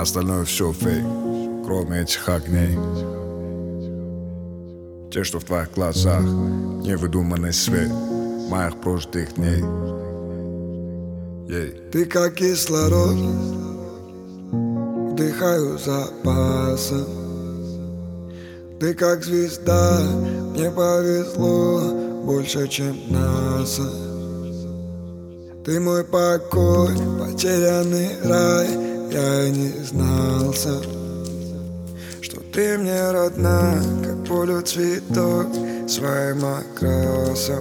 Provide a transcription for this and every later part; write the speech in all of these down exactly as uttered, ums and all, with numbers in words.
Остальное все фейк, кроме этих огней. Те, что в твоих глазах, невыдуманный свет моих прожитых дней. Yeah. Ты как кислород, вдыхаю запасом. Ты как звезда, мне повезло больше, чем НАСА. Ты мой покой, потерянный рай, я и не знался, что ты мне родна, как полю цветок своим окрасом.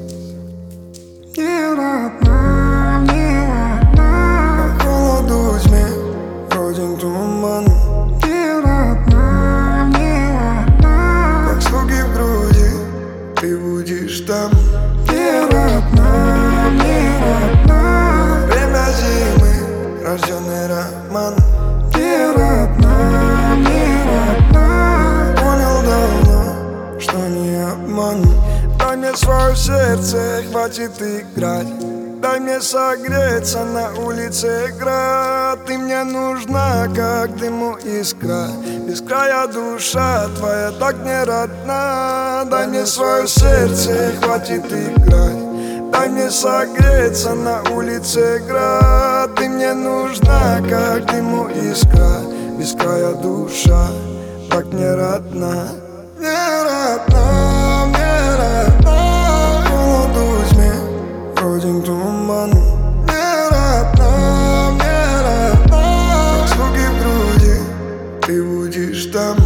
Не родна, не родна, по холоду тьме, родин туман. не родна, не родна, Как слуги в груди, ты будешь там. не родна, не родна, Время зимы, рожденный роман. не родна, не родна, Понял давно, что не обман. Дай мне свое сердце, хватит играть. Дай мне согреться, на улице град. Ты мне нужна, как дыму искра. Без края душа твоя так не родна. Дай мне свое сердце, хватит играть. Дай мне согреться, на улице град. Ты мне нужна, как дыму искра. Без края душа так не родна. Не родна, не родна, холоду тьме, родин туман. Не родна, не родна, как слуги в груди, ты будешь там.